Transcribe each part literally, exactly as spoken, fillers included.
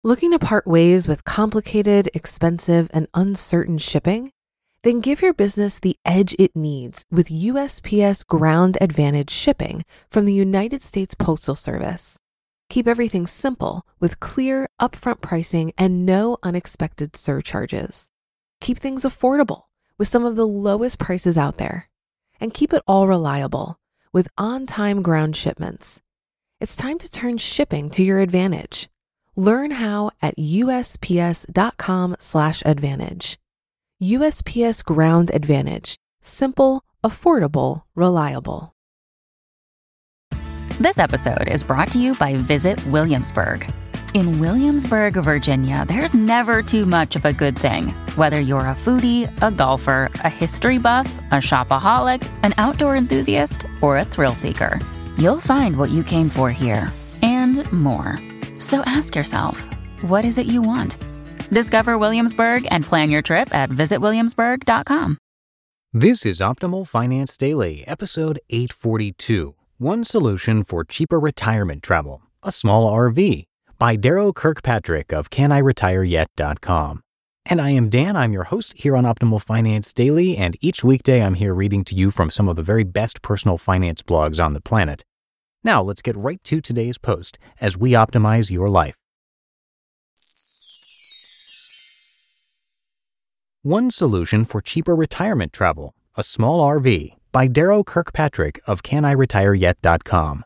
Looking to part ways with complicated, expensive, and uncertain shipping? Then give your business the edge it needs with U S P S Ground Advantage shipping from the United States Postal Service. Keep everything simple with clear, upfront pricing and no unexpected surcharges. Keep things affordable with some of the lowest prices out there. And keep it all reliable with on-time ground shipments. It's time to turn shipping to your advantage. Learn how at USPS.com slash advantage. U S P S Ground Advantage. Simple, affordable, reliable. This episode is brought to you by Visit Williamsburg. In Williamsburg, Virginia, there's never too much of a good thing. Whether you're a foodie, a golfer, a history buff, a shopaholic, an outdoor enthusiast, or a thrill seeker, you'll find what you came for here and more. So ask yourself, what is it you want? Discover Williamsburg and plan your trip at visit williamsburg dot com. This is Optimal Finance Daily, episode eight forty-two, One Solution for Cheaper Retirement Travel, a Small R V, by Darrow Kirkpatrick of can I retire yet dot com. And I am Dan, I'm your host here on Optimal Finance Daily, and each weekday I'm here reading to you from some of the very best personal finance blogs on the planet. Now, let's get right to today's post as we optimize your life. One Solution for Cheaper Retirement Travel, a Small R V, by Darrow Kirkpatrick of can I retire yet dot com.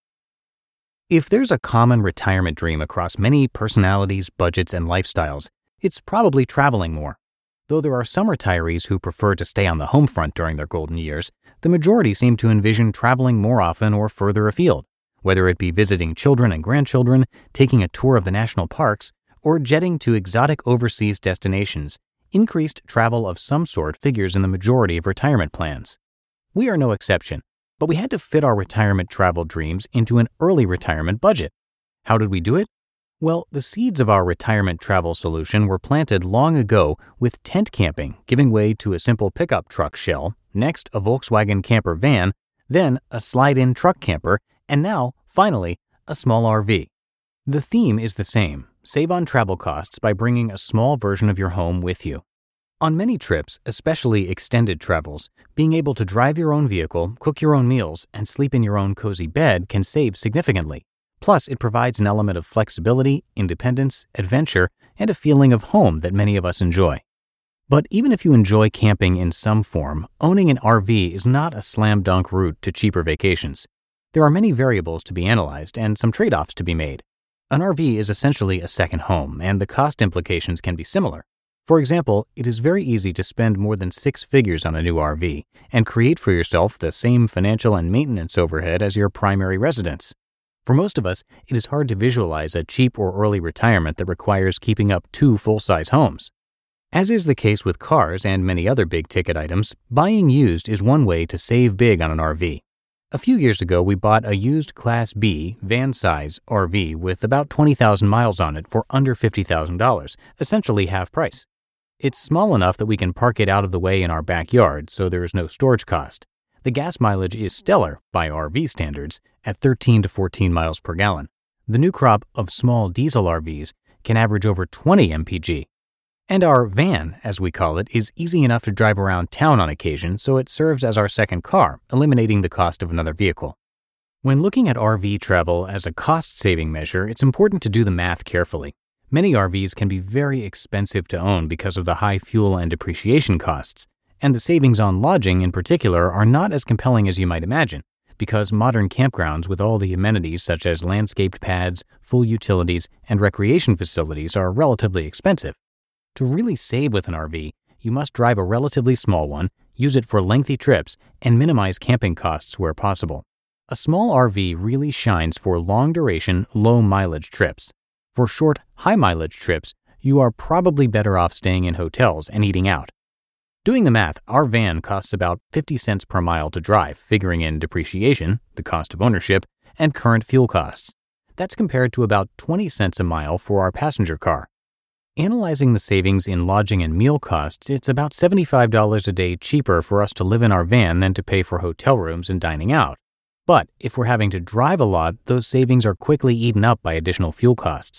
If there's a common retirement dream across many personalities, budgets, and lifestyles, it's probably traveling more. Though there are some retirees who prefer to stay on the home front during their golden years, the majority seem to envision traveling more often or further afield, whether it be visiting children and grandchildren, taking a tour of the national parks, or jetting to exotic overseas destinations. Increased travel of some sort figures in the majority of retirement plans. We are no exception, but we had to fit our retirement travel dreams into an early retirement budget. How did we do it? Well, the seeds of our retirement travel solution were planted long ago with tent camping giving way to a simple pickup truck shell, next a Volkswagen camper van, then a slide-in truck camper, and now, finally, a small R V. The theme is the same. Save on travel costs by bringing a small version of your home with you. On many trips, especially extended travels, being able to drive your own vehicle, cook your own meals, and sleep in your own cozy bed can save significantly. Plus, it provides an element of flexibility, independence, adventure, and a feeling of home that many of us enjoy. But even if you enjoy camping in some form, owning an R V is not a slam dunk route to cheaper vacations. There are many variables to be analyzed and some trade-offs to be made. An R V is essentially a second home, and the cost implications can be similar. For example, it is very easy to spend more than six figures on a new R V and create for yourself the same financial and maintenance overhead as your primary residence. For most of us, it is hard to visualize a cheap or early retirement that requires keeping up two full-size homes. As is the case with cars and many other big-ticket items, buying used is one way to save big on an R V. A few years ago, we bought a used Class B, van-size R V with about twenty thousand miles on it for under fifty thousand dollars, essentially half price. It's small enough that we can park it out of the way in our backyard, so there is no storage cost. The gas mileage is stellar, by R V standards, at thirteen to fourteen miles per gallon. The new crop of small diesel R Vs can average over twenty M P G. And our van, as we call it, is easy enough to drive around town on occasion, so it serves as our second car, eliminating the cost of another vehicle. When looking at R V travel as a cost-saving measure, it's important to do the math carefully. Many R Vs can be very expensive to own because of the high fuel and depreciation costs, and the savings on lodging in particular are not as compelling as you might imagine, because modern campgrounds with all the amenities such as landscaped pads, full utilities, and recreation facilities are relatively expensive. To really save with an R V, you must drive a relatively small one, use it for lengthy trips, and minimize camping costs where possible. A small R V really shines for long-duration, low-mileage trips. For short, high-mileage trips, you are probably better off staying in hotels and eating out. Doing the math, our van costs about fifty cents per mile to drive, figuring in depreciation, the cost of ownership, and current fuel costs. That's compared to about twenty cents a mile for our passenger car. Analyzing the savings in lodging and meal costs, it's about seventy-five dollars a day cheaper for us to live in our van than to pay for hotel rooms and dining out. But if we're having to drive a lot, those savings are quickly eaten up by additional fuel costs.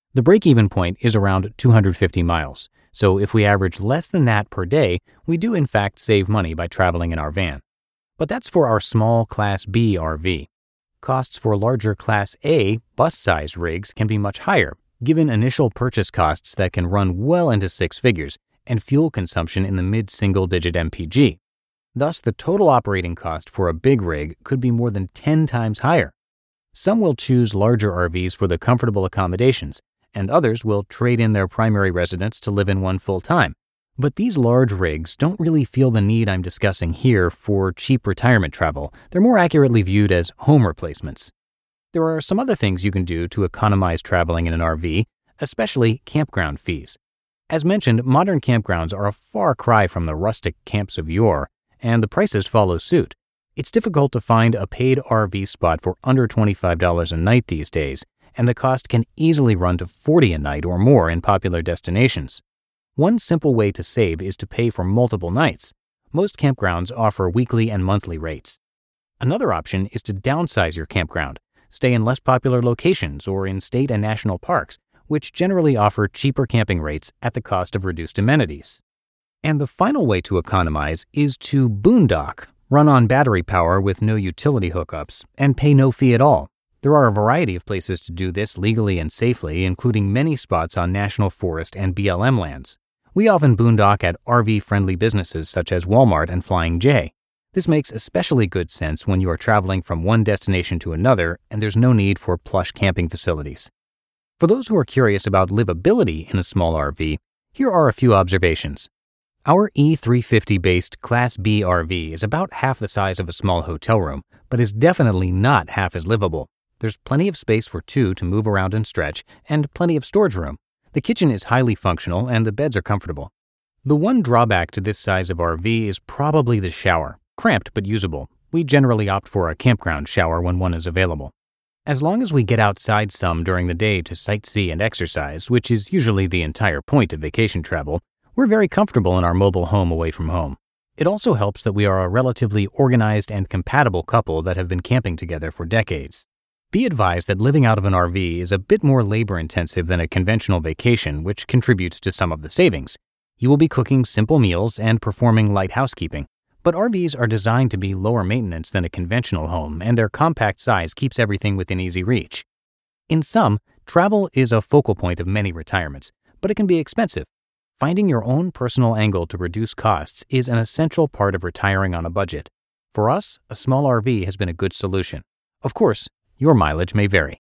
The break-even point is around two hundred fifty miles, so if we average less than that per day, we do in fact save money by traveling in our van. But that's for our small Class B R V. Costs for larger Class A bus-size rigs can be much higher, given initial purchase costs that can run well into six figures and fuel consumption in the mid-single-digit M P G. Thus, the total operating cost for a big rig could be more than ten times higher. Some will choose larger R Vs for the comfortable accommodations, and others will trade in their primary residence to live in one full-time. But these large rigs don't really feel the need I'm discussing here for cheap retirement travel. They're more accurately viewed as home replacements. There are some other things you can do to economize traveling in an R V, especially campground fees. As mentioned, modern campgrounds are a far cry from the rustic camps of yore, and the prices follow suit. It's difficult to find a paid R V spot for under twenty-five dollars a night these days, and the cost can easily run to forty dollars a night or more in popular destinations. One simple way to save is to pay for multiple nights. Most campgrounds offer weekly and monthly rates. Another option is to downsize your campground. Stay in less popular locations or in state and national parks, which generally offer cheaper camping rates at the cost of reduced amenities. And the final way to economize is to boondock, run on battery power with no utility hookups, and pay no fee at all. There are a variety of places to do this legally and safely, including many spots on national forest and B L M lands. We often boondock at R V-friendly businesses such as Walmart and Flying J. This makes especially good sense when you are traveling from one destination to another and there's no need for plush camping facilities. For those who are curious about livability in a small R V, here are a few observations. Our E three fifty-based Class B R V is about half the size of a small hotel room, but is definitely not half as livable. There's plenty of space for two to move around and stretch, and plenty of storage room. The kitchen is highly functional and the beds are comfortable. The one drawback to this size of R V is probably the shower. Cramped but usable. We generally opt for a campground shower when one is available. As long as we get outside some during the day to sightsee and exercise, which is usually the entire point of vacation travel, we're very comfortable in our mobile home away from home. It also helps that we are a relatively organized and compatible couple that have been camping together for decades. Be advised that living out of an R V is a bit more labor-intensive than a conventional vacation, which contributes to some of the savings. You will be cooking simple meals and performing light housekeeping. But R Vs are designed to be lower maintenance than a conventional home, and their compact size keeps everything within easy reach. In sum, travel is a focal point of many retirements, but it can be expensive. Finding your own personal angle to reduce costs is an essential part of retiring on a budget. For us, a small R V has been a good solution. Of course, your mileage may vary.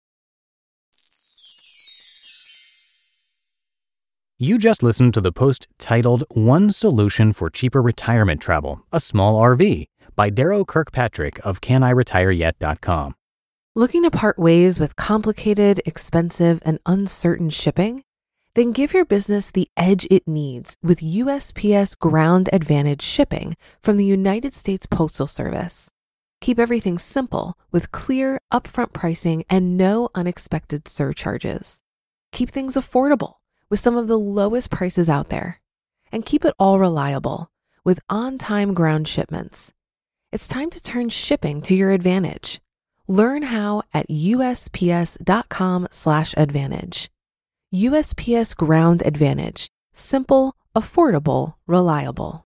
You just listened to the post titled One Solution for Cheaper Retirement Travel, a Small R V by Darrow Kirkpatrick of can I retire yet dot com. Looking to part ways with complicated, expensive, and uncertain shipping? Then give your business the edge it needs with U S P S Ground Advantage shipping from the United States Postal Service. Keep everything simple with clear, upfront pricing and no unexpected surcharges. Keep things affordable with some of the lowest prices out there. And keep it all reliable with on-time ground shipments. It's time to turn shipping to your advantage. Learn how at U S P S dot com slash advantage. U S P S Ground Advantage. Simple, affordable, reliable.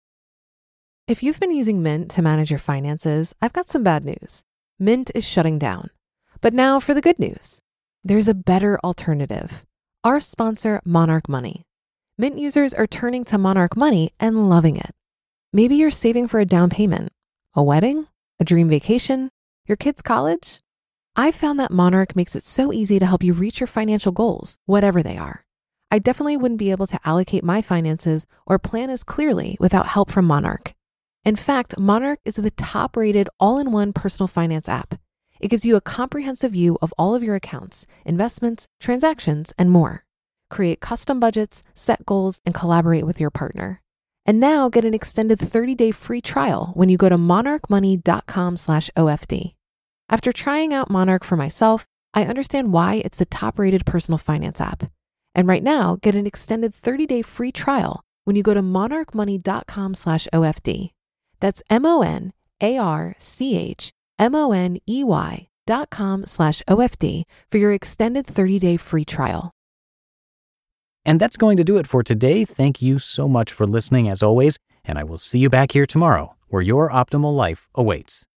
If you've been using Mint to manage your finances, I've got some bad news. Mint is shutting down. But now for the good news. There's a better alternative. Our sponsor, Monarch Money. Mint users are turning to Monarch Money and loving it. Maybe you're saving for a down payment, a wedding, a dream vacation, your kids' college. I've found that Monarch makes it so easy to help you reach your financial goals, whatever they are. I definitely wouldn't be able to allocate my finances or plan as clearly without help from Monarch. In fact, Monarch is the top-rated all-in-one personal finance app. It gives you a comprehensive view of all of your accounts, investments, transactions, and more. Create custom budgets, set goals, and collaborate with your partner. And now get an extended thirty-day free trial when you go to monarch money dot com slash O F D. After trying out Monarch for myself, I understand why it's the top-rated personal finance app. And right now, get an extended thirty-day free trial when you go to monarch money dot com slash O F D. That's M-O-N-A-R-C-H M-O-N-E-Y dot com slash O F D for your extended thirty-day free trial. And that's going to do it for today. Thank you so much for listening as always, and I will see you back here tomorrow where your optimal life awaits.